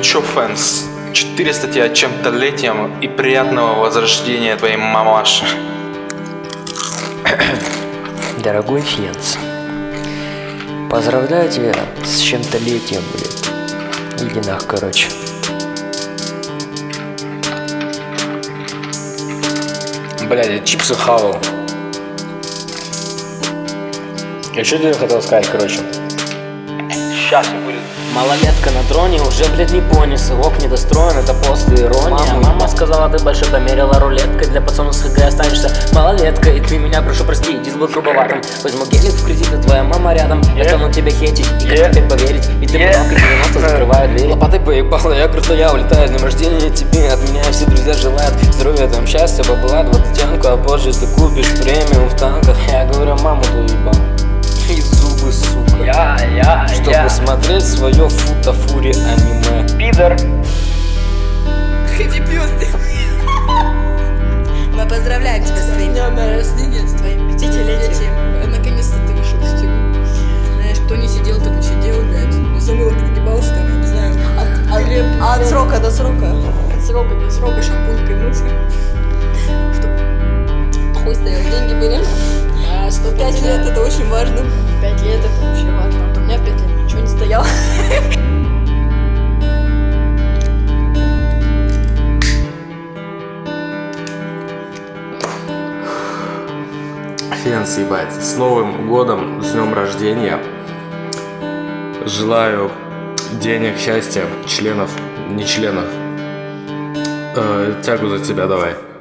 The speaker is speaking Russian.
чё, Фэнс? 400 тебя чем-то летием и приятного возрождения твоей мамаши. Дорогой Фенс, поздравляю тебя с чем-то летием, блин. Иди нах, короче. Блядь, я чипсы хавал. Я что тебе хотел сказать, короче? Сейчас и будет. Малолетка на троне, уже, блядь, не пони. Сывок недостроен, это просто ирония. Мама сказала, ты больше померила рулеткой. Для пацанов с ХГ останешься малолеткой. И ты меня, прошу прости, иди с грубоватым. Возьму гелик в кредит, и твоя мама рядом. Я стану тебя хейтить, и как теперь поверить? Ведь ты много 90 закрываю двери. Лопатой поебала, я крутой, я улетаю. С днем рождения тебе, от меня все друзья желают здоровья, там счастья, бабла, 20-ку. А позже ты купишь премиум в танках. Я говорю, маму твою ебал. И зубы, сука. Чтобы смотреть свое фута-фури аниме. Пидор. Хэппи бёрсдэй. Мы поздравляем тебя с твоим днем рождения, с твоим 5-летием. Наконец-то ты вышел из тюрьмы. Знаешь, кто не сидел, тот не сидел, блядь. Замылок нагибался там, я не знаю. От срока до срока. От срока до срока шампунькой мыться. Чтоб хуй стоял, деньги были. А 105 лет это очень важно. 5 лет это вообще важно. Вот у меня в 5 лет ничего не стояло. Фенс, ебать. С Новым годом, с днем рождения. Желаю денег, счастья, членов, не членов. Тягу за тебя давай.